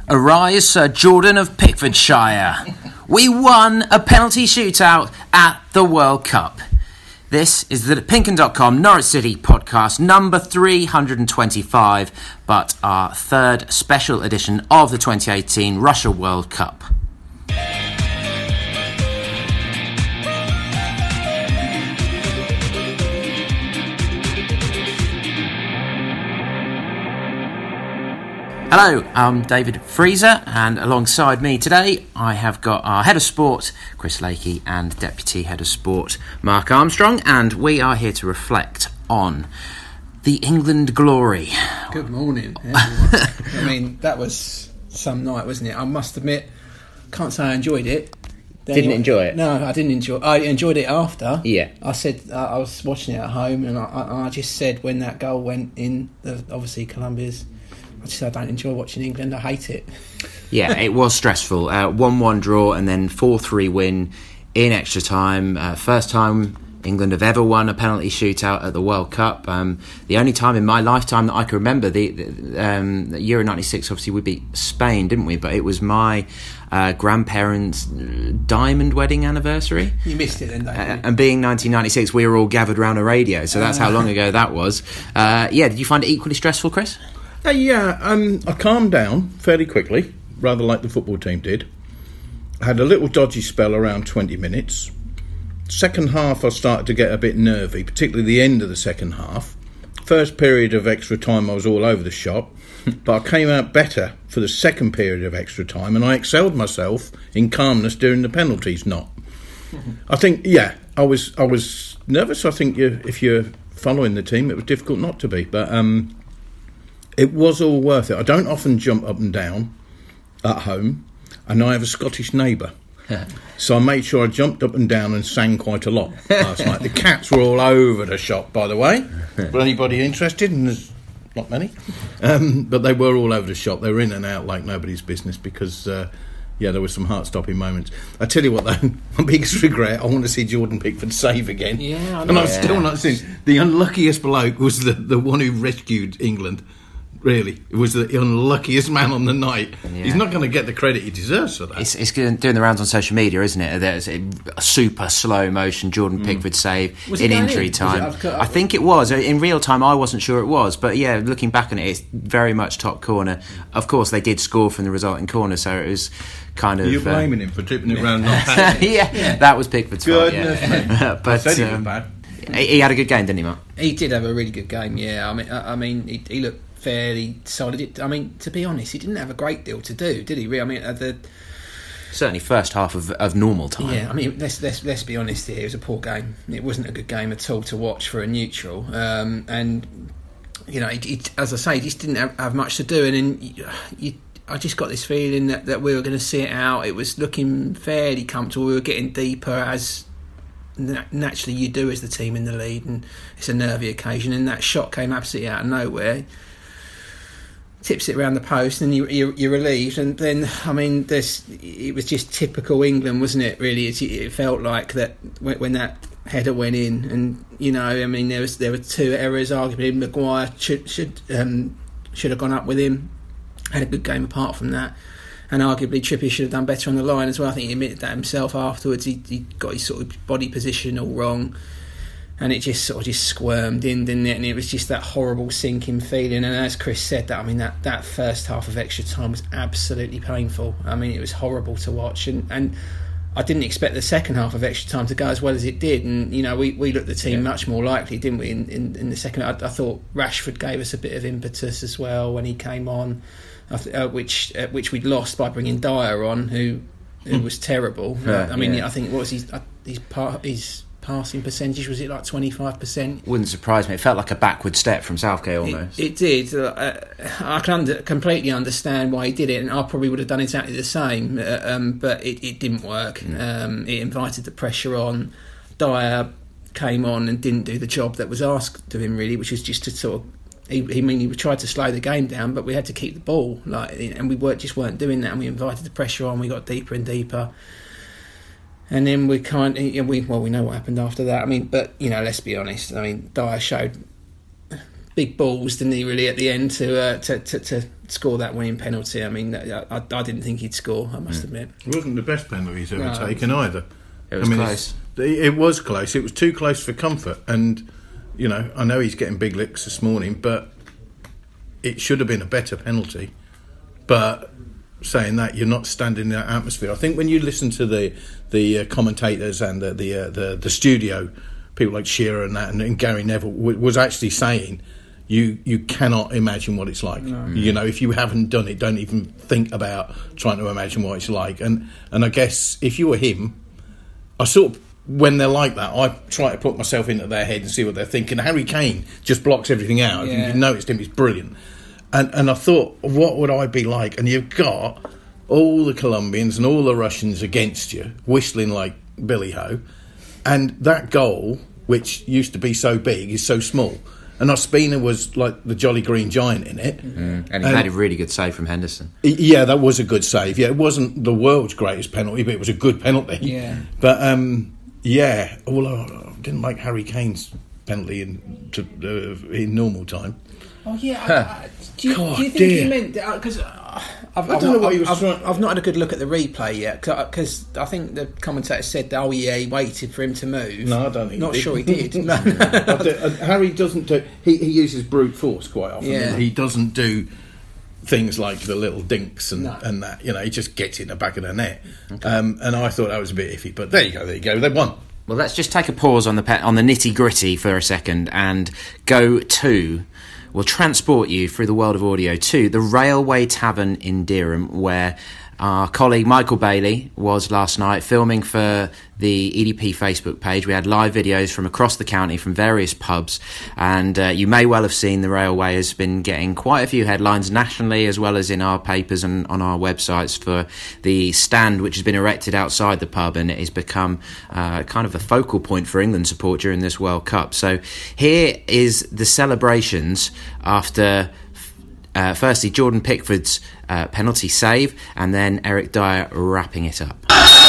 Arise, Sir Jordan of Pickfordshire. We won a penalty shootout at the World Cup. This is the Pinkun.com Norwich City podcast number 325, but our third special edition of the 2018 Russia World Cup. Hello, I'm David Freezer, and alongside me today I have got our Head of Sport, Chris Lakey, and Deputy Head of Sport, Mark Armstrong, and we are here to reflect on the England glory. Good morning, everyone. I mean, that was some night, wasn't it? I must admit, can't say I enjoyed it. Didn't enjoy it? No, I didn't enjoy it. I enjoyed it after. Yeah. I said, I was watching it at home, and I just said when that goal went in, obviously Colombia's, I don't enjoy watching England. I hate it. Yeah, it was stressful. 1-1 draw and then 4-3 win in extra time. First time England have ever won a penalty shootout at the World Cup. The only time in my lifetime that I can remember, the Euro 96, obviously we beat Spain, didn't we? But it was my grandparents' diamond wedding anniversary. You missed it then, don't you? And being 1996, we were all gathered around a radio, so that's how long ago that was. Did you find it equally stressful, Chris? I calmed down fairly quickly, rather like the football team did. I had a little dodgy spell around 20 minutes. Second half I started to get a bit nervy, particularly the end of the second half. First period of extra time I was all over the shop, but I came out better for the second period of extra time, and I excelled myself in calmness during the penalties knot. I think, I was nervous. I think if you're following the team, it was difficult not to be, but it was all worth it. I don't often jump up and down at home, and I have a Scottish neighbour. So I made sure I jumped up and down and sang quite a lot last night. The cats were all over the shop, by the way. For anybody interested, and there's not many. But they were all over the shop. They were in and out like nobody's business because, there were some heart-stopping moments. I tell you what, though, my biggest regret, I want to see Jordan Pickford save again. Yeah, I know. And I've still not seen. The unluckiest bloke was the one who rescued England. Really, it was the unluckiest man on the night. Yeah. He's not going to get the credit he deserves for that. It's doing the rounds on social media, isn't it? There's a super slow motion Jordan Pickford save in injury time. I think it was. In real time, I wasn't sure it was. But yeah, looking back on it, it's very much top corner. Of course, they did score from the resulting corner, so it was kind of... You're blaming him for tipping it round. That was Pickford's fault. But I said he was bad. He had a good game, didn't he, Mark? He did have a really good game, yeah. I mean, he looked fairly solid. I mean, to be honest, he didn't have a great deal to do, did he? I mean, certainly first half of normal time. Yeah, I mean, let's be honest here. It was a poor game. It wasn't a good game at all to watch for a neutral. And you know, as I say, he just didn't have much to do. And then I just got this feeling that we were going to see it out. It was looking fairly comfortable. We were getting deeper as naturally you do as the team in the lead, and it's a nervy occasion. And that shot came absolutely out of nowhere. Tips it around the post, and you're relieved. And then, I mean, it was just typical England, wasn't it? Really, it felt like that when that header went in, and you know, I mean, there were two errors. Arguably, Maguire should have gone up with him. Had a good game apart from that, and arguably Trippier should have done better on the line as well. I think he admitted that himself afterwards. He got his sort of body position all wrong. And it just sort of squirmed in, didn't it? And it was just that horrible sinking feeling. And as Chris said, that first half of extra time was absolutely painful. I mean, it was horrible to watch. And I didn't expect the second half of extra time to go as well as it did. And, you know, we looked the team much more likely, didn't we, in the second? I thought Rashford gave us a bit of impetus as well when he came on, which we'd lost by bringing Dyer on, who was terrible. I mean, I think, what was his passing percentage, was it like 25%? Wouldn't surprise me. It felt like a backward step from Southgate almost. It did. I can completely understand why he did it, and I probably would have done exactly the same, but it didn't work. It invited the pressure on. Dyer came on and didn't do the job that was asked of him, really, which was just to sort of... He tried to slow the game down, but we had to keep the ball, and we weren't doing that, and we invited the pressure on. We got deeper and deeper. And then we know what happened after that. I mean, but, you know, let's be honest. I mean, Dyer showed big balls, didn't he? Really, at the end to score that winning penalty. I mean, I didn't think he'd score. I must admit, It wasn't the best penalty he's ever taken either. It was close. It was close. It was too close for comfort. And I know he's getting big licks this morning, but it should have been a better penalty. But saying that, you're not standing in that atmosphere. I think when you listen to the commentators and the studio, people like Shearer and that, and Gary Neville was actually saying, you cannot imagine what it's like. No. If you haven't done it, don't even think about trying to imagine what it's like. And I guess if you were him, I sort of, when they're like that, I try to put myself into their head and see what they're thinking. Harry Kane just blocks everything out. Yeah. If you've noticed him, he's brilliant. And I thought, what would I be like? And you've got all the Colombians and all the Russians against you, whistling like Billy Ho. And that goal, which used to be so big, is so small. And Ospina was like the Jolly Green Giant in it. And he made a really good save from Henderson. Yeah, that was a good save. Yeah, it wasn't the world's greatest penalty, but it was a good penalty. Yeah. But, I didn't like Harry Kane's penalty in normal time. Oh yeah. Do you think dear. he meant because I don't know what he was trying. I've not had a good look at the replay yet because I think the commentator said, "Oh yeah, he waited for him to move." No, I don't think. Not he sure did. he did. No. Harry doesn't do. He uses brute force quite often. Yeah. He doesn't do things like the little dinks and that. He just gets in the back of the net. Okay. And I thought that was a bit iffy. But there you go. They won. Well, let's just take a pause on the nitty gritty for a second and go to. We'll transport you through the world of audio to the Railway Tavern in Dereham, where our colleague Michael Bailey was last night filming for the EDP Facebook page. We had live videos from across the county from various pubs, and you may well have seen the Railway has been getting quite a few headlines nationally as well as in our papers and on our websites for the stand which has been erected outside the pub, and it has become kind of a focal point for England support during this World Cup. So here is the celebrations after firstly Jordan Pickford's penalty save, and then Eric Dyer wrapping it up.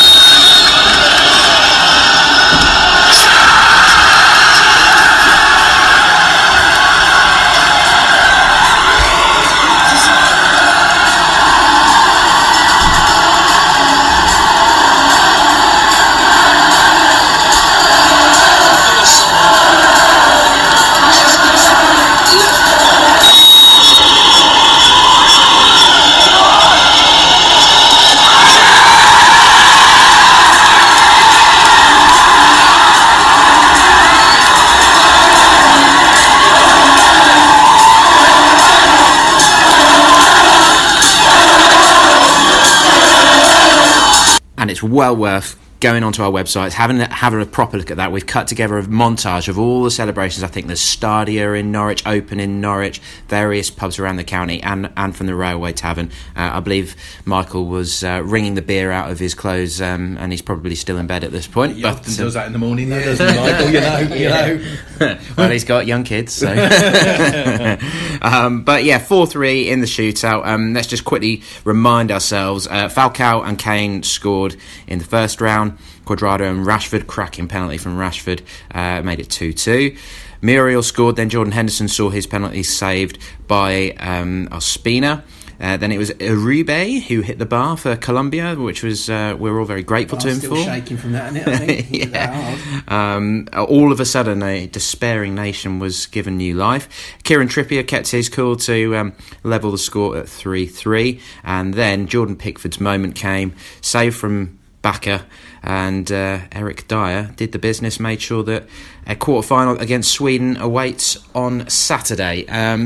It's well worth going onto our websites, having a proper look at that. We've cut together a montage of all the celebrations. I think there's Stadia in Norwich, Open in Norwich, various pubs around the county, and from the Railway Tavern. I believe Michael was wringing the beer out of his clothes, and he's probably still in bed at this point. He often does that in the morning, though, doesn't he, Michael? You know. Well, he's got young kids, so. But yeah, 4-3 in the shootout. Let's just quickly remind ourselves, Falcao and Kane scored in the first round. Cuadrado and Rashford, cracking penalty from Rashford, made it 2-2. Muriel scored, then Jordan Henderson saw his penalty saved by Ospina. Then it was Uribe who hit the bar for Colombia, which was we're all very grateful to him still for. Shaking from that, isn't it? I think. Yeah. All of a sudden, a despairing nation was given new life. Kieran Trippier kept his cool to level the score at 3-3, and then Jordan Pickford's moment came, save from Bacca, and Eric Dyer did the business, made sure that a quarter-final against Sweden awaits on Saturday.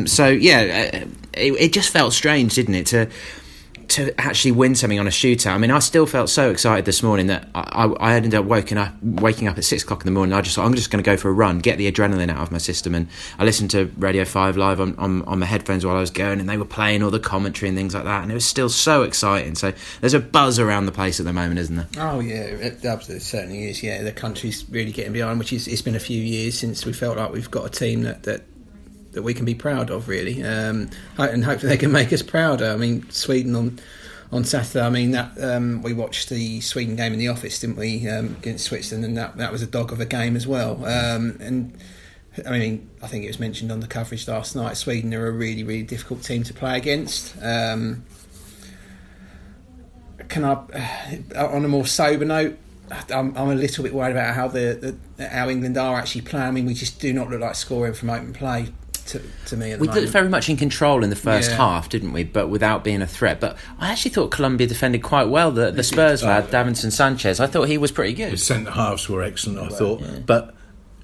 It just felt strange, didn't it, to actually win something on a shootout. I mean, I still felt so excited this morning that I ended up waking up at 6 o'clock in the morning. I just thought, I'm just going to go for a run, get the adrenaline out of my system. And I listened to Radio 5 live on my headphones while I was going, and they were playing all the commentary and things like that, and it was still so exciting. So there's a buzz around the place at the moment, isn't there? Oh yeah, it absolutely certainly is. Yeah, the country's really getting behind, which is, it's been a few years since we felt like we've got a team that we can be proud of, really, and hopefully they can make us prouder. I mean, Sweden on Saturday. I mean, that we watched the Sweden game in the office, didn't we, against Switzerland, and that was a dog of a game as well. And I mean, I think it was mentioned on the coverage last night, Sweden are a really, really difficult team to play against. On a more sober note, I'm a little bit worried about how England are actually playing. I mean, we just do not look like scoring from open play to me at the we moment. looked very much in control in the first half, didn't we? But without being a threat. But I actually thought Colombia defended quite well. The Spurs lad, Davinson Sanchez, I thought he was pretty good. The centre halves were excellent, I thought. Yeah. But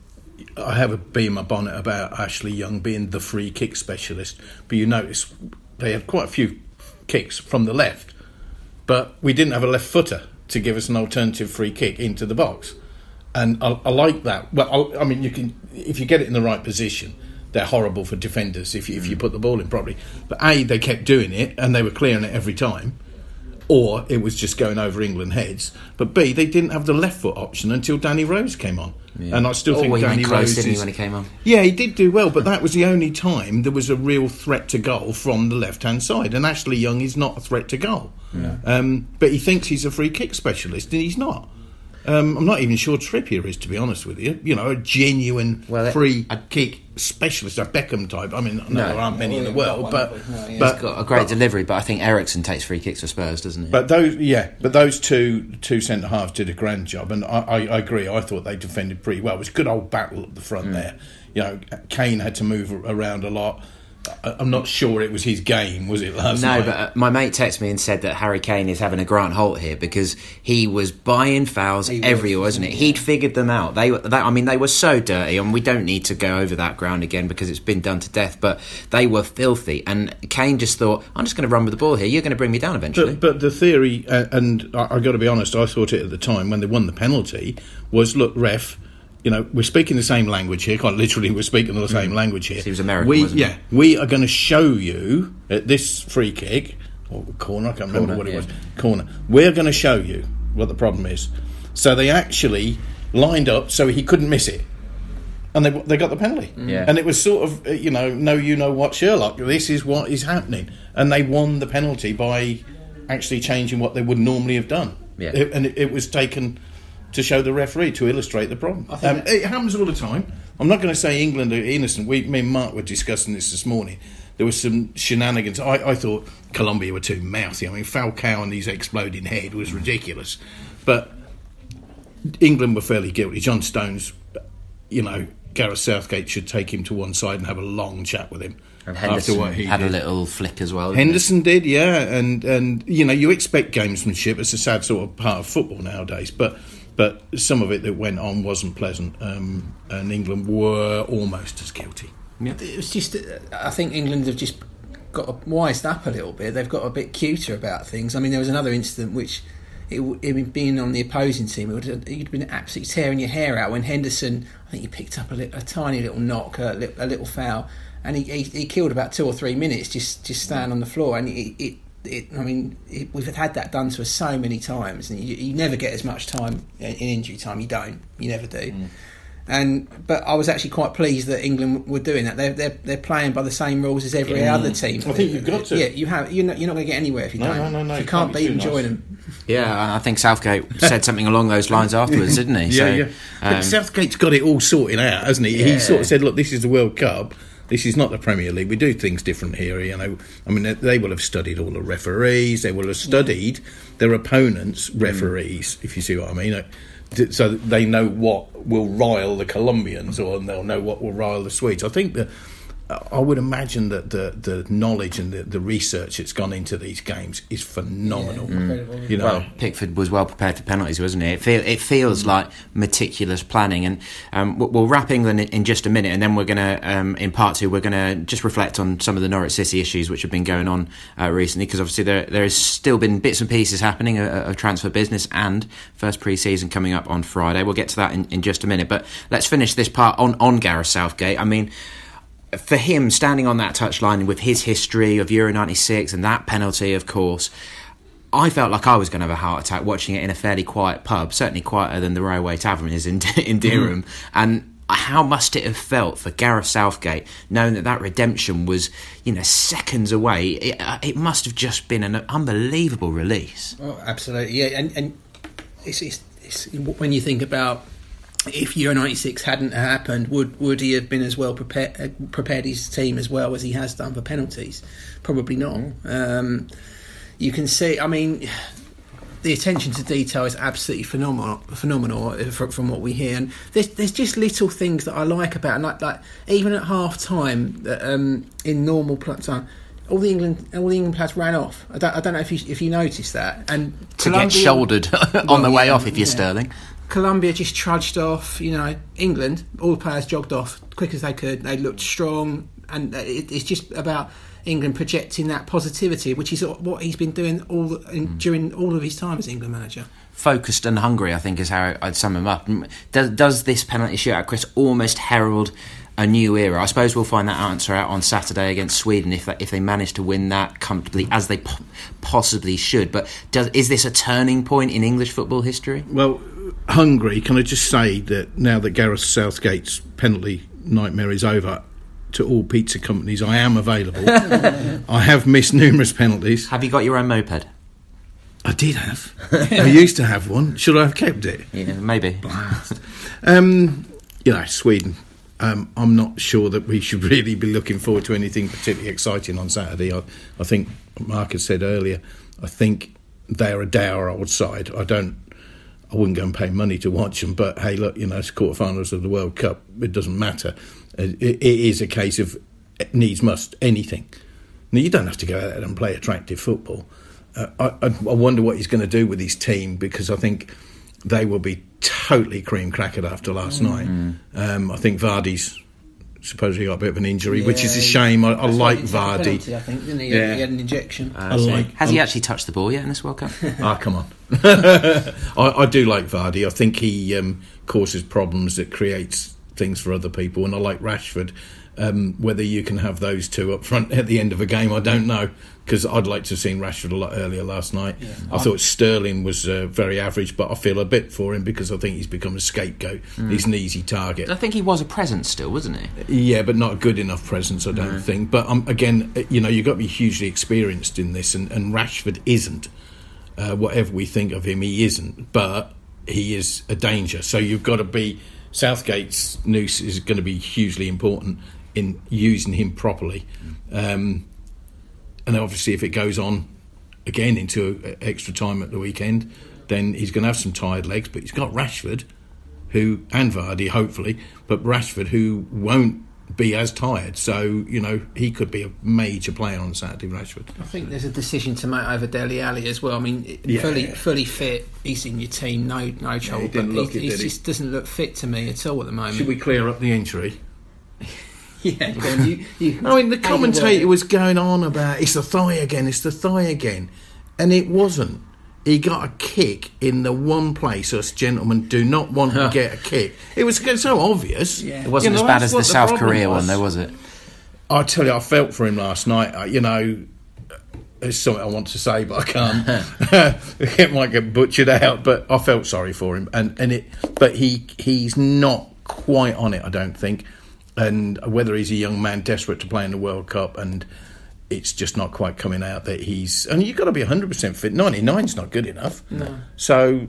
I have a bee in my bonnet about Ashley Young being the free kick specialist. But you notice they had quite a few kicks from the left, but we didn't have a left footer to give us an alternative free kick into the box. And I like that. Well, I mean, you can, if you get it in the right position. They're horrible for defenders if you put the ball in properly. But A, they kept doing it and they were clearing it every time, or it was just going over England heads. But B, they didn't have the left foot option until Danny Rose came on. Yeah. And I still think Danny Rose didn't he, when he came on? Yeah, he did do well, but that was the only time there was a real threat to goal from the left-hand side. And Ashley Young is not a threat to goal. Yeah. But he thinks he's a free kick specialist, and he's not. I'm not even sure Trippier is, to be honest with you. You know, a genuine free kick specialist, a Beckham type. I mean, there aren't many in the world, but he's got a great delivery. But I think Ericsson takes free kicks for Spurs, doesn't he? But those two centre halves did a grand job, and I agree. I thought they defended pretty well. It was a good old battle at the front there. You know, Kane had to move around a lot. I'm not sure it was his game, was it, last night? No, but my mate texted me and said that Harry Kane is having a Grant Holt here because he was buying fouls everywhere, wasn't it? He'd figured them out. They were so dirty, and we don't need to go over that ground again because it's been done to death, but they were filthy. And Kane just thought, I'm just going to run with the ball here. You're going to bring me down eventually. But the theory, and I've got to be honest, I thought it at the time when they won the penalty, was, look, ref, you know, we're speaking the same language here. Quite literally, we're speaking the same language here. He was American, wasn't he? We are going to show you at this free kick or corner. I can't remember what it was. Corner. We're going to show you what the problem is. So they actually lined up so he couldn't miss it, and they got the penalty. Yeah. And it was sort of what Sherlock. This is what is happening, and they won the penalty by actually changing what they would normally have done. Yeah. It was taken to show the referee, to illustrate the problem. It happens all the time. I'm not going to say England are innocent. Me and Mark were discussing this morning. There was some shenanigans. I thought Colombia were too mouthy. I mean, Falcao and his exploding head was ridiculous. But England were fairly guilty. John Stones, Gareth Southgate should take him to one side and have a long chat with him. And Henderson had a little flick as well. Henderson did, yeah. And you expect gamesmanship. It's a sad sort of part of football nowadays. But some of it that went on wasn't pleasant, and England were almost as guilty. Yeah. It was just, I think England have just got wised up a little bit. They've got a bit cuter about things. I mean, there was another incident which, being on the opposing team, you'd been absolutely tearing your hair out when Henderson, I think he picked up a tiny little knock, a little foul, and he killed about 2 or 3 minutes just standing on the floor, and we've had that done to us so many times, and you never get as much time in injury time. You never do. But I was actually quite pleased that England were doing that. They're playing by the same rules as every other team. I think you've got to. Yeah, you have. You're not going to get anywhere if you don't. No. If you can't beat them, join them. Yeah, I think Southgate said something along those lines afterwards, didn't he? Yeah. But Southgate's got it all sorted out, hasn't he? Yeah. He sort of said, "Look, this is the World Cup. This is not the Premier League. We do things different here." I mean, they will have studied all the referees. They will have studied their opponents' referees, if you see what I mean. So that they know what will rile the Colombians, or they'll know what will rile the Swedes. I think that I would imagine that the knowledge and the research that's gone into these games is phenomenal. Incredible. Well, Pickford was well prepared for penalties, wasn't he? It feels like meticulous planning, and we'll wrap England in just a minute, and then we're going to, in part two, we're going to just reflect on some of the Norwich City issues which have been going on recently, because obviously there has still been bits and pieces happening of transfer business, and first pre-season coming up on Friday. We'll get to that in just a minute, but let's finish this part on Gareth Southgate. I mean, for him, standing on that touchline with his history of Euro 96 and that penalty, of course, I felt like I was going to have a heart attack watching it in a fairly quiet pub, certainly quieter than the Railway Tavern is in Durham. And how must it have felt for Gareth Southgate, knowing that redemption was, seconds away? It must have just been an unbelievable release. Oh, absolutely, yeah. And it's when you think about if Euro 96 hadn't happened, would he have been as well prepared his team as well as he has done for penalties? Probably not. You can see, I mean, the attention to detail is absolutely phenomenal from what we hear, and there's just little things that I like about it. Like even at half time, in normal time, all the England players ran off. I don't know if you noticed that, and to get shouldered on the way off if you're Sterling. Colombia just trudged off. England, all the players jogged off quick as they could. They looked strong, and it's just about England projecting that positivity, which is what he's been doing during all of his time as England manager. Focused and hungry, I think, is how I'd sum him up. Does this penalty shootout, Chris, almost herald a new era? I suppose we'll find that answer out on Saturday against Sweden if they manage to win that comfortably, as they possibly should. But is this a turning point in English football history? Well, hungry, can I just say that now that Gareth Southgate's penalty nightmare is over, to all pizza companies, I am available. I have missed numerous penalties. Have you got your own moped? I did have. I used to have one. Should I have kept it? Yeah, maybe. Sweden. I'm not sure that we should really be looking forward to anything particularly exciting on Saturday. I think Mark has said earlier, I think they're a dour old side. I wouldn't go and pay money to watch them, but hey, look, it's quarterfinals of the World Cup. It doesn't matter. It is a case of needs must anything. Now, you don't have to go out there and play attractive football. I wonder what he's going to do with his team, because I think they will be totally cream crackered after last night. I think Vardy's supposedly got a bit of an injury, which is a shame. I like Vardy. Penalty, I think, didn't he? Yeah. He had an injection. Has he actually touched the ball yet in this World Cup? Come on. I do like Vardy. I think he causes problems that creates things for other people, and I like Rashford. Whether you can have those two up front at the end of a game, I don't know, because I'd like to have seen Rashford a lot earlier last night. I thought Sterling was very average, but I feel a bit for him because I think he's become a scapegoat. He's an easy target. I think he was a presence still, wasn't he? Yeah, but not a good enough presence, I don't think. But again, you've got to be hugely experienced in this, and Rashford isn't. Whatever we think of him, he isn't, but he is a danger. So you've got to be... Southgate's noose is going to be hugely important in using him properly, and obviously if it goes on again into extra time at the weekend, then he's going to have some tired legs. But he's got Rashford, and Vardy hopefully, but Rashford who won't be as tired, so he could be a major player on Saturday. Rashford. I think there's a decision to make over Dele Alli as well. I mean, fully fit, he's in your team, no trouble, but he just doesn't look fit to me at all at the moment. Should we clear up the injury? Yeah, the commentator was going on about it's the thigh again, and it wasn't. He got a kick in the one place us gentlemen do not want to get a kick. It was so obvious. Yeah. It wasn't as bad as the South Korea one, though, was it? I tell you, I felt for him last night. There's something I want to say, but I can't. It might get butchered out, but I felt sorry for him. But he's not quite on it, I don't think. And whether he's a young man desperate to play in the World Cup, and it's just not quite coming out that he's... And you've got to be 100% fit. 99's not good enough. No. So,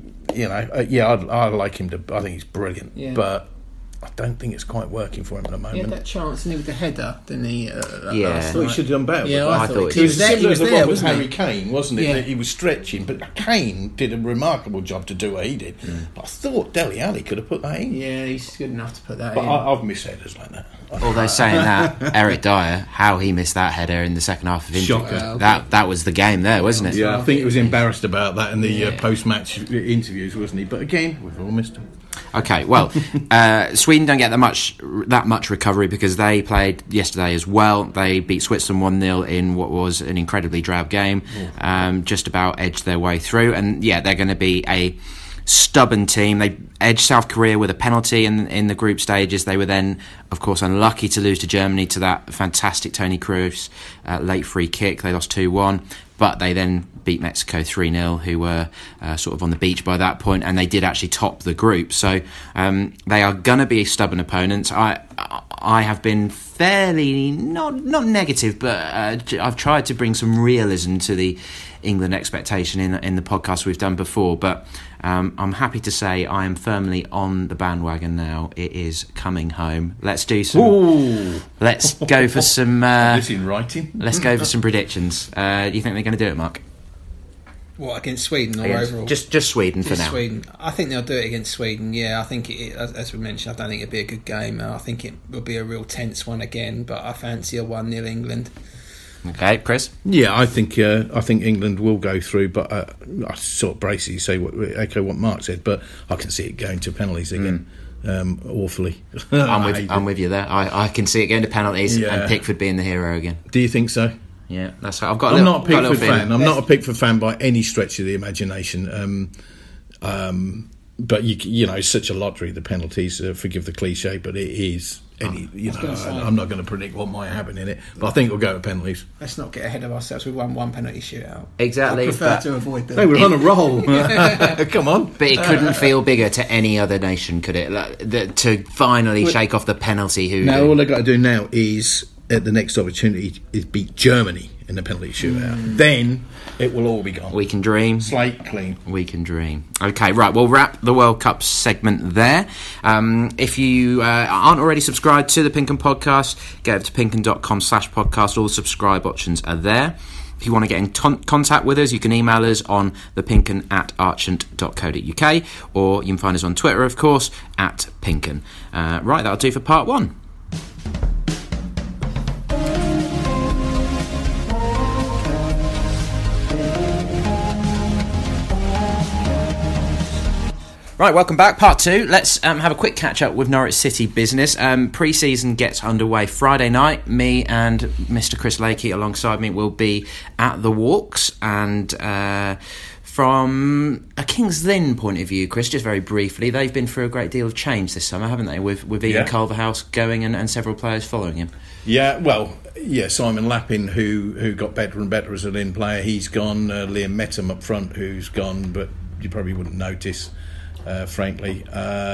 I like him to... I think he's brilliant. Yeah. But I don't think it's quite working for him at the moment. He had that chance with the header, didn't he? I thought he should have done better. Yeah, I thought he was there, wasn't Harry Kane, wasn't it? Yeah. That he was stretching, but Kane did a remarkable job to do what he did. But I thought Dele Alli could have put that in. Yeah, he's good enough to put that in. I've missed headers like that. Although saying that, Eric Dyer, how he missed that header in the second half of India, that was the game there, wasn't it? Yeah, I think he was embarrassed about that in the post-match interviews, wasn't he? But again, we've all missed him. Okay, well, Sweden don't get that much recovery because they played yesterday as well. They beat Switzerland 1-0 in what was an incredibly drab game, just about edged their way through. And yeah, they're going to be a stubborn team. They edged South Korea with a penalty in the group stages. They were then, of course, unlucky to lose to Germany to that fantastic Toni Kroos late free kick. They lost 2-1. But they then beat Mexico 3-0, who were sort of on the beach by that point, and they did actually top the group. So they are going to be stubborn opponents. I have been fairly, not negative, but I've tried to bring some realism to the England expectation in the podcast we've done before, but I'm happy to say I am firmly on the bandwagon now. It is coming home. Let's do some. Ooh. Let's go for some. This in writing. Let's go for some predictions. Do you think they're going to do it, Mark? What, against Sweden or overall? Just Sweden for now. Sweden. I think they'll do it against Sweden. Yeah, I think as we mentioned, I don't think it'll be a good game. I think it will be a real tense one again. But I fancy a 1-0 England. Okay, Chris. Yeah, I think England will go through, but I sort of basically echo what Mark said, but I can see it going to penalties again. Awfully. I'm with you there. I can see it going to penalties and Pickford being the hero again. Do you think so? Yeah, that's how I've got. I'm not a Pickford fan. I'm not a Pickford fan by any stretch of the imagination. But you know, it's such a lottery. The penalties. Forgive the cliche, but it is. I'm not going to predict what might happen in it, but I think it'll go to penalties. Let's not get ahead of ourselves. We won one penalty shootout. Exactly. I prefer to avoid them. They were on a roll. Come on. But it couldn't feel bigger to any other nation, could it? To finally shake off the penalty hoodoo. Now all they've got to do now is, at the next opportunity, is beat Germany in the penalty shootout. Then it will all be gone. We can dream. Slate clean. We can dream. Okay, right, we'll wrap the World Cup segment there. If you aren't already subscribed to the Pinken podcast, get over to pinken.com/podcast. All the subscribe options are there. If you want to get in contact with us, you can email us on thepinken@archant.co.uk, or you can find us on Twitter, of course, @Pinken. Right, that'll do for part one. Right, welcome back. Part two. Let's have a quick catch-up with Norwich City business. Pre-season gets underway Friday night. Me and Mr. Chris Lakey alongside me will be at the Walks. And from a Kings Lynn point of view, Chris, just very briefly, they've been through a great deal of change this summer, haven't they? With Ian Culverhouse going and several players following him. Yeah, well, Simon Lappin, who got better and better as a Lynn player, he's gone. Liam Metham up front, who's gone, but you probably wouldn't notice. Frankly,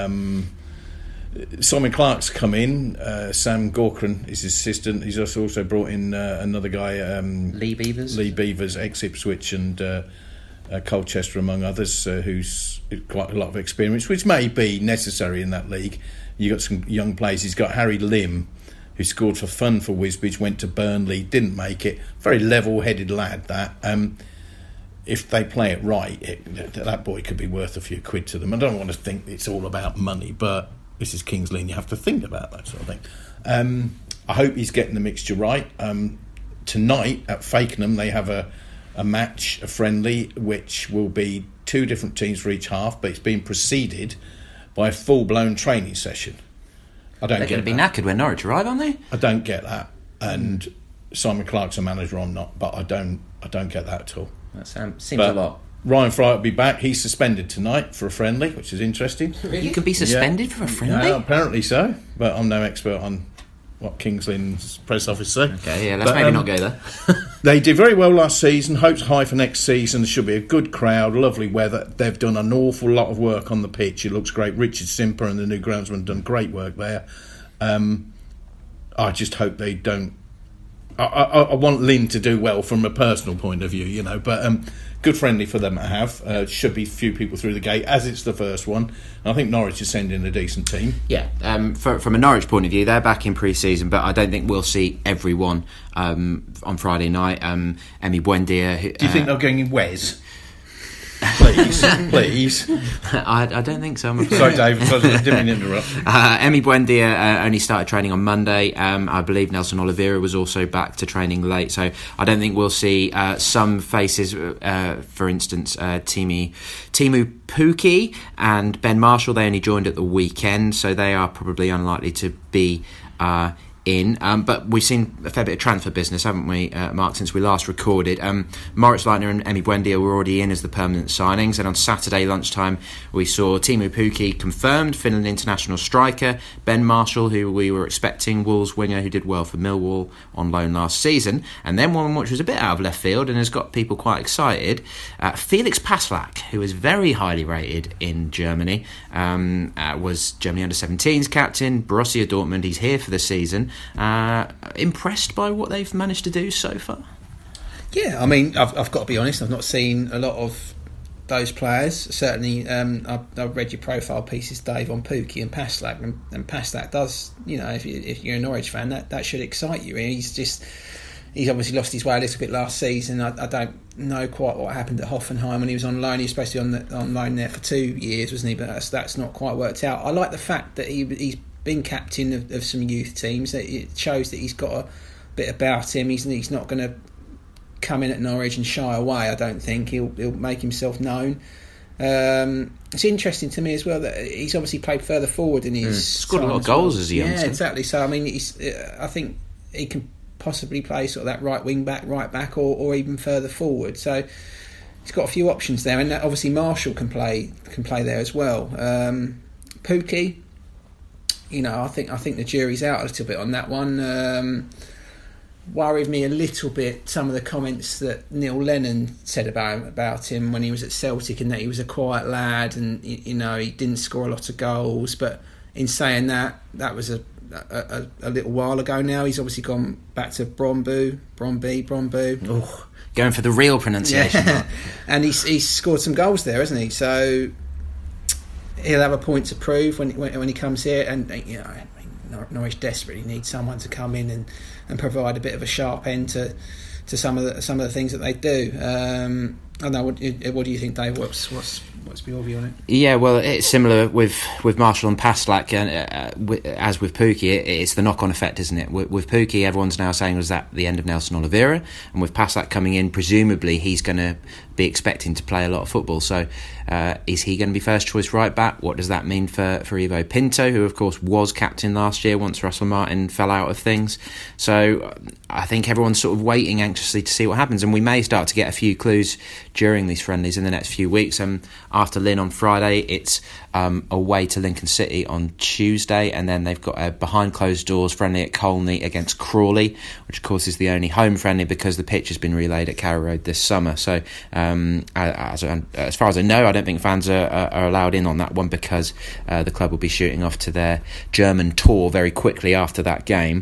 Simon Clark's come in. Sam Gorkran is his assistant. He's also brought in another guy, Lee Beavers, ex-Ipswich and Colchester, among others, who's quite a lot of experience, which may be necessary in that league. You got some young players. He's got Harry Lim, who scored for fun for Wisbech, went to Burnley, didn't make it. Very level-headed lad, that. If they play it right, that boy could be worth a few quid to them. I don't want to think it's all about money, but this is Kings Lynn. You have to think about that sort of thing. I hope he's getting the mixture right. Tonight at Fakenham, they have a match, a friendly, which will be two different teams for each half, but it's being preceded by a full-blown training session. They're going to be knackered when Norwich arrive, aren't they? I don't get that. And Simon Clark's a manager, I'm not, but I don't get that at all. That seems a lot. Ryan Fry will be back. He's suspended tonight for a friendly, which is interesting. Really? You can be suspended for a friendly? Yeah, apparently so, but I'm no expert on what Kings Lynn's press office say. Okay, yeah, let's maybe not go there. They did very well last season. Hopes high for next season. There should be a good crowd, lovely weather. They've done an awful lot of work on the pitch. It looks great. Richard Simper and the new groundsman done great work there. I just hope they don't. I want Lynn to do well from a personal point of view, you know, but good friendly for them to have. Should be few people through the gate, as it's the first one. And I think Norwich is sending a decent team. Yeah, from a Norwich point of view, they're back in pre-season, but I don't think we'll see everyone on Friday night. Emi Buendia. Do you think they're going in Wes? Please. I don't think so. Sorry, David. I didn't mean to interrupt. Emi Buendia only started training on Monday. I believe Nelson Oliveira was also back to training late. So I don't think we'll see some faces. For instance, Timu Pukki and Ben Marshall. They only joined at the weekend, so they are probably unlikely to be in. But we've seen a fair bit of transfer business, haven't we, Mark, since we last recorded. Moritz Leitner and Emi Buendia were already in as the permanent signings, and on Saturday lunchtime we saw Timu Pukki confirmed, Finland international striker, Ben Marshall, who we were expecting, Wolves winger, who did well for Millwall on loan last season, and then one which was a bit out of left field and has got people quite excited, Felix Passlack, who is very highly rated in Germany, was Germany under-17s captain, Borussia Dortmund. He's here for the season. Impressed by what they've managed to do so far? Yeah, I mean, I've got to be honest. I've not seen a lot of those players. Certainly, I've read your profile pieces, Dave, on Pukki and Passlack, and Passlack does. If you're a Norwich fan, that should excite you. He's obviously lost his way a little bit last season. I don't know quite what happened at Hoffenheim when he was on loan. He was supposed to be on loan there for 2 years, wasn't he? But that's not quite worked out. I like the fact that he's been captain of some youth teams. That it shows that he's got a bit about him. He's not going to come in at Norwich and shy away. I don't think he'll make himself known. It's interesting to me as well that he's obviously played further forward in his scored a lot of goals as a youngster. Yeah, exactly. So I mean, I think he can possibly play sort of that right wing back, right back, or even further forward. So he's got a few options there, and obviously Marshall can play there as well. Pukki, I think the jury's out a little bit on that one. Worried me a little bit some of the comments that Neil Lennon said about him when he was at Celtic, and that he was a quiet lad, and he didn't score a lot of goals. But in saying that was a little while ago now. He's obviously gone back to Bromby. Oh, going for the real pronunciation. Yeah. And he's scored some goals there, hasn't he? So he'll have a point to prove when he comes here. And Norwich desperately needs someone to come in and provide a bit of a sharp end to some of the things that they do. I don't know. What do you think, Dave? What's your view on it? Yeah, well, it's similar with Marshall and Passlack, and as with Pukki, it's the knock-on effect, isn't it? With Pukki, everyone's now saying, was that the end of Nelson Oliveira? And with Passlack coming in, presumably he's going to be expecting to play a lot of football. So is he going to be first choice right back? What does that mean for Ivo Pinto, who of course was captain last year once Russell Martin fell out of things? So I think everyone's sort of waiting anxiously to see what happens, and we may start to get a few clues during these friendlies in the next few weeks. After Lynn on Friday, it's away to Lincoln City on Tuesday, and then they've got a behind closed doors friendly at Colney against Crawley, which of course is the only home friendly because the pitch has been relayed at Carrow Road this summer. So as far as I know, I don't think fans are allowed in on that one, because the club will be shooting off to their German tour very quickly after that game.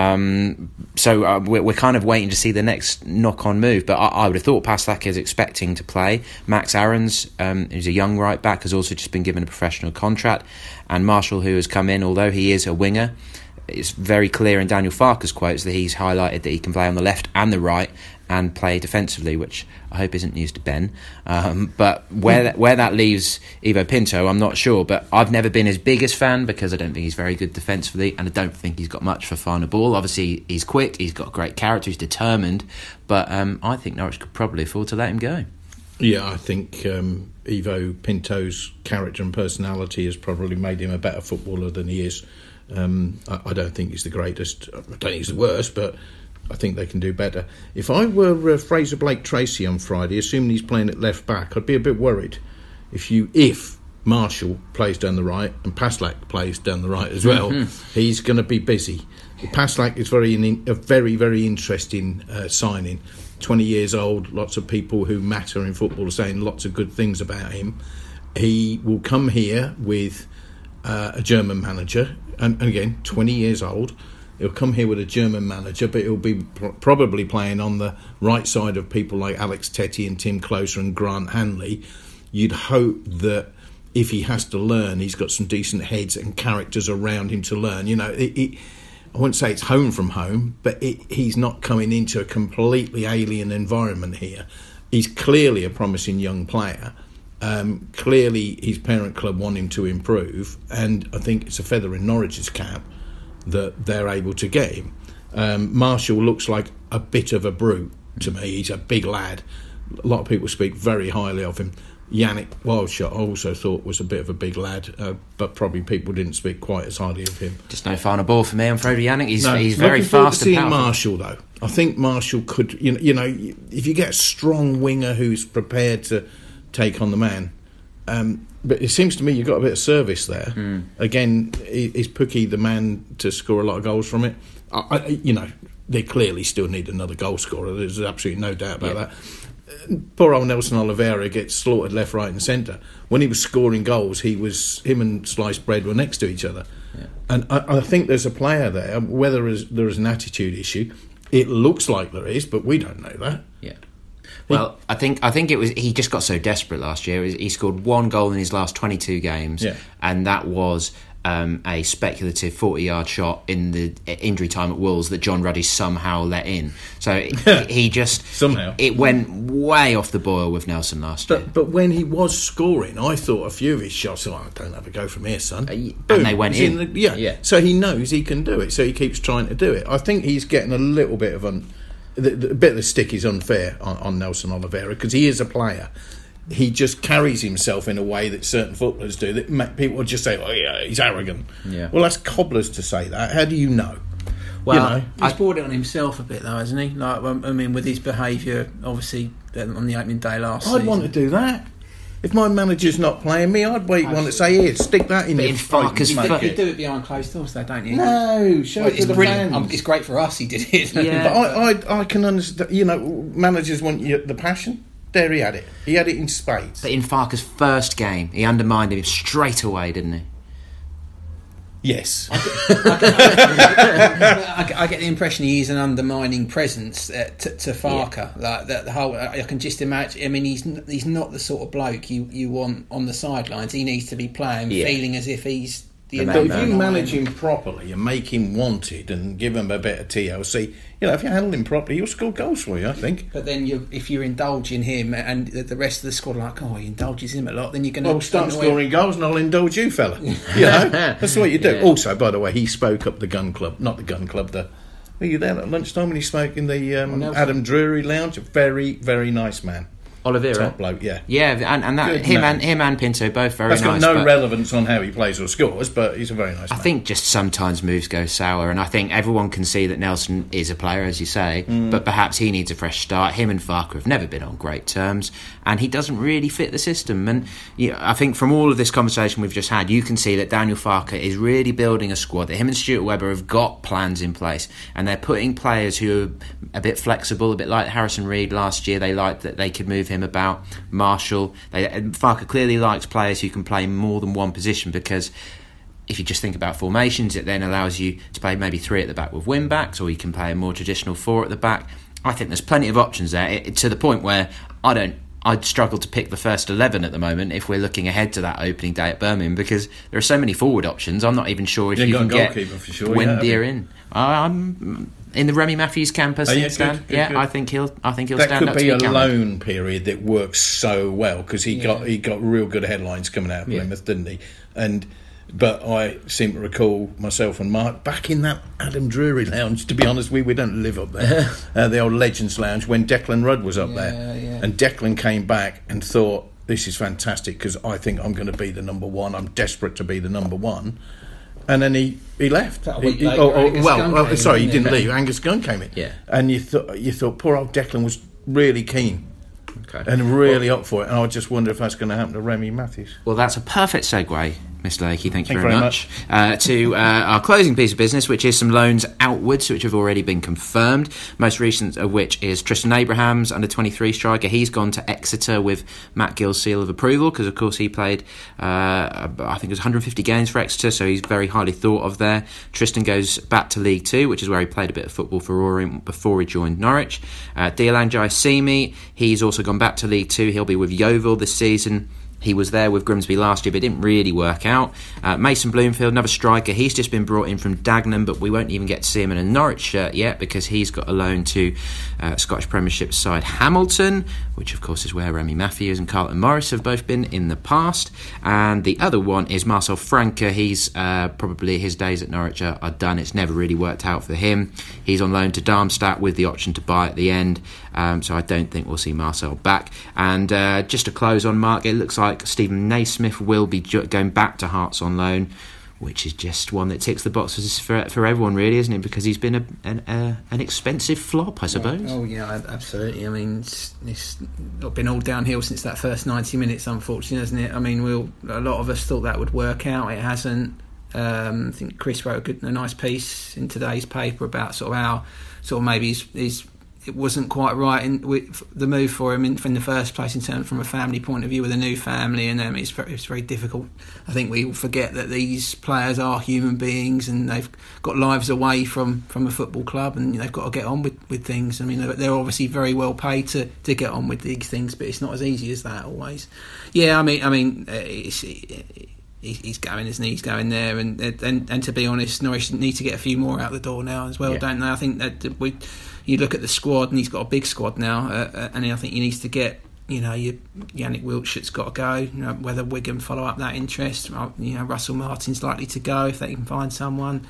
So we're kind of waiting to see the next knock-on move, but I would have thought Passlack is expecting to play. Max Aarons, who's a young right back, has also just been given a professional contract, and Marshall, who has come in, although he is a winger, it's very clear in Daniel Farke's quotes that he's highlighted that he can play on the left and the right and play defensively, which I hope isn't news to Ben. But where that leaves Ivo Pinto, I'm not sure. But I've never been his biggest fan, because I don't think he's very good defensively, and I don't think he's got much for final ball. Obviously, he's quick, he's got great character, he's determined, but I think Norwich could probably afford to let him go. Yeah, I think Ivo Pinto's character and personality has probably made him a better footballer than he is. I don't think he's the greatest. I don't think he's the worst, but I think they can do better. If I were Fraser Blake-Tracy on Friday, assuming he's playing at left back, I'd be a bit worried. If Marshall plays down the right and Passlack plays down the right as well, he's going to be busy. Passlack is a very, very interesting signing. 20 years old, lots of people who matter in football are saying lots of good things about him. He will come here with a German manager, and again, 20 years old. He'll come here with a German manager, but he'll be probably playing on the right side of people like Alex Tettey and Tim Closer and Grant Hanley. You'd hope that if he has to learn, he's got some decent heads and characters around him to learn. I wouldn't say it's home from home, but he's not coming into a completely alien environment here. He's clearly a promising young player. Clearly his parent club want him to improve, and I think it's a feather in Norwich's cap that they're able to get him. Marshall looks like a bit of a brute to me. He's a big lad. A lot of people speak very highly of him. Yannick Wildshot I also thought was a bit of a big lad, but probably people didn't speak quite as highly of him. Just no final ball for me on Freddie Yannick. He's very fast and powerful. Marshall, though, I think Marshall could, if you get a strong winger who's prepared to take on the man, but it seems to me you've got a bit of service there. Again, is Pukki the man to score a lot of goals from it? They clearly still need another goal scorer. There's absolutely no doubt about that. Poor old Nelson Oliveira gets slaughtered left, right and centre. When he was scoring goals, him and Sliced Bread were next to each other. Yeah. And I think there's a player there, whether there's an attitude issue, It looks like there is, but we don't know that. Yeah. Well, I think it was he just got so desperate last year. He scored 1 goal in his last 22 games, and that was a speculative 40-yard shot in the injury time at Wolves that John Ruddy somehow let in. So he just somehow it went way off the boil with Nelson last year. But when he was scoring, I thought a few of his shots. Oh, don't have a go from here, son. And they went in. Yeah. So he knows he can do it. So he keeps trying to do it. I think he's getting a little bit of the bit of the stick is unfair on Nelson Oliveira because he is a player. He just carries himself in a way that certain footballers do that make people just say, "Oh yeah, he's arrogant." Yeah. Well, that's cobblers to say that. How do you know? Well, he's brought it on himself a bit, though, hasn't he? Like, I mean, with his behaviour, obviously on the opening day last season. I'd want to do that. If my manager's not playing me, I'd want to say, "Here, stick that in your Farke's You do it behind closed doors, though, don't you? No, show it to the fans. It's great for us. He did it. Yeah. But I can understand. Managers want the passion. There he had it. He had it in spades. But in Farke's first game, he undermined him straight away, didn't he? Yes. I get the impression he is an undermining presence to Farke. Like the whole, I can just imagine. I mean, he's not the sort of bloke you want on the sidelines. He needs to be playing, feeling as if he's the. But if you manage him properly and make him wanted and give him a bit of TLC, if you handle him properly, he'll score goals for you, I think. But then if you're indulging him and the rest of the squad are like, he indulges him a lot, then you're going to... Well, start scoring goals and I'll indulge you, fella. That's what you do. Yeah. Also, by the way, he spoke up the gun club, not the gun club, were you there at lunchtime when he spoke in the Adam Drury lounge? A very, very nice man. Oliveira, top bloke, yeah, and that him and Pinto both very nice. That's got no relevance on how he plays or scores, but he's a very nice man. I think just sometimes moves go sour, and I think everyone can see that Nelson is a player, as you say, but perhaps he needs a fresh start. Him and Farke have never been on great terms, and he doesn't really fit the system. And I think from all of this conversation we've just had, you can see that Daniel Farke is really building a squad. That him and Stuart Webber have got plans in place, and they're putting players who are a bit flexible, a bit like Harrison Reed last year. They liked that they could move him about. Marshall, Farke clearly likes players who can play more than one position, because if you just think about formations, it then allows you to play maybe 3 at the back with wing backs, or you can play a more traditional 4 at the back. I think there's plenty of options there, to the point where I'd struggle to pick the first 11 at the moment if we're looking ahead to that opening day at Birmingham, because there are so many forward options. I'm not even sure if you can get Wendier in. I'm in the Remy Matthews campus. I think he'll stand up to be That could be a loan period that works so well, because he got real good headlines coming out of Plymouth, didn't he? But I seem to recall myself and Mark back in that Adam Drury lounge. To be honest, we don't live up there. The old Legends Lounge, when Declan Rudd was up there, and Declan came back and thought, "This is fantastic, because I think I'm going to be the number one. I'm desperate to be the number one." And then he left. He didn't leave. Angus Gunn came in. Yeah. And you thought poor old Declan was really keen. Okay. And really up for it. And I just wonder if that's going to happen to Remy Matthews. Well, that's a perfect segue, Mr. Lakey. Thank you very much. To our closing piece of business, which is some loans outwards, which have already been confirmed. Most recent of which is Tristan Abrahams, under 23 striker. He's gone to Exeter with Matt Gill's seal of approval, because of course he played, I think it was 150 games for Exeter, so he's very highly thought of there. Tristan goes back to League 2, which is where he played a bit of football for Orient before he joined Norwich. Deolanjai Simi, he's also gone back to League 2. He'll be with Yeovil this season. He was there with Grimsby last year, but it didn't really work out. Mason Bloomfield, another striker. He's just been brought in from Dagenham, but we won't even get to see him in a Norwich shirt yet, because he's got a loan to Scottish Premiership side Hamilton, which of course is where Remy Matthews and Carlton Morris have both been in the past. And the other one is Marcel Franke. He's probably his days at Norwich are done. It's never really worked out for him. He's on loan to Darmstadt with the option to buy at the end. So I don't think we'll see Marcel back. And just to close on Mark, it looks like Stephen Naismith will be going back to Hearts on loan, which is just one that ticks the boxes for everyone, really, isn't it? Because he's been an expensive flop, I suppose. Oh yeah, absolutely. I mean, it's not been all downhill since that first 90 minutes, unfortunately, hasn't it? I mean, a lot of us thought that would work out. It hasn't. I think Chris wrote a nice piece in today's paper about sort of how maybe his it wasn't quite right with the move for him in the first place, in terms from a family point of view, with a new family, and it's very difficult. I think we all forget that these players are human beings and they've got lives away from a football club, and they've got to get on with things. I mean, they're obviously very well paid to get on with these things, but it's not as easy as that always. Yeah, I mean, he's going, isn't he? He's going there, and to be honest, Norwich need to get a few more out the door now as well, don't they? I think that you look at the squad, and he's got a big squad now, and I think he needs to get, Yannick Wiltshire's got to go. Whether Wigan follow up that interest, Russell Martin's likely to go if they can find someone.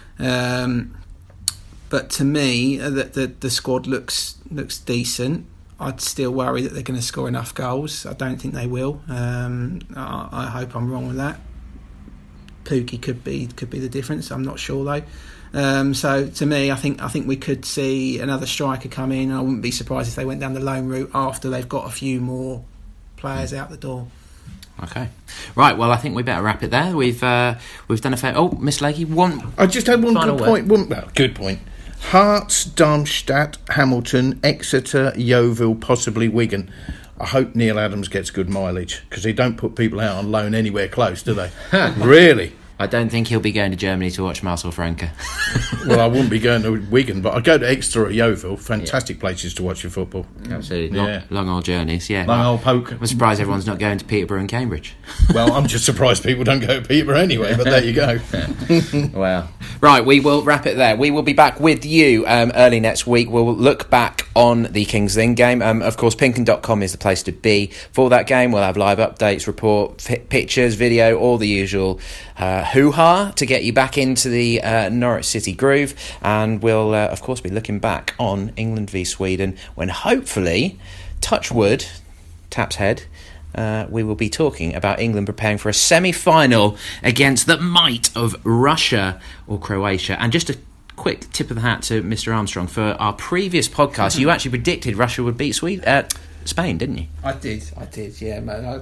But to me, the squad looks decent. I'd still worry that they're going to score enough goals. I don't think they will. I hope I'm wrong with that. Pukki could be the difference. I'm not sure though. So to me, I think we could see another striker come in. I wouldn't be surprised if they went down the loan route after they've got a few more players out the door. Okay, right. Well, I think we better wrap it there. We've done a fair. Oh, Miss Lakey, I just had one good point. Hearts, Darmstadt, Hamilton, Exeter, Yeovil, possibly Wigan. I hope Neil Adams gets good mileage, because they don't put people out on loan anywhere close, do they? Really? I don't think he'll be going to Germany to watch Marcel Franke. Well, I wouldn't be going to Wigan, but I'd go to Exeter or Yeovil. Fantastic places to watch your football. Absolutely. Long old journeys, yeah. Long old poke. I'm surprised everyone's not going to Peterborough and Cambridge. Well, I'm just surprised people don't go to Peterborough anyway, but there you go. Wow. Right, we will wrap it there. We will be back with you early next week. We'll look back on the Kings Lynn game. Of course, Pinken.com is the place to be for that game. We'll have live updates, report, pictures, video, all the usual hoo-ha to get you back into the Norwich City groove, and we'll of course be looking back on England v Sweden, when hopefully, touch wood, taps head, we will be talking about England preparing for a semi-final against the might of Russia or Croatia. And just a quick tip of the hat to Mr. Armstrong, for our previous podcast you actually predicted Russia would beat Spain, didn't you? I did, yeah, man.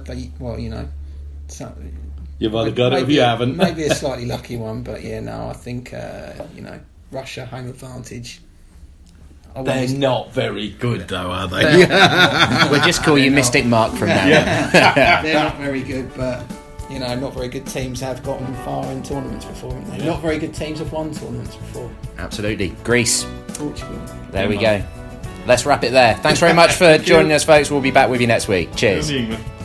You've either got it or you haven't. Maybe a slightly lucky one, but yeah, no, I think Russia home advantage. They're not very good, though, are they? We'll just call you Mystic Mark from now. They're not very good, but not very good teams have gotten far in tournaments before, haven't they? Not very good teams have won tournaments before. Absolutely. Greece. Portugal. There we go. Let's wrap it there. Thanks very much for joining us, folks. We'll be back with you next week. Cheers.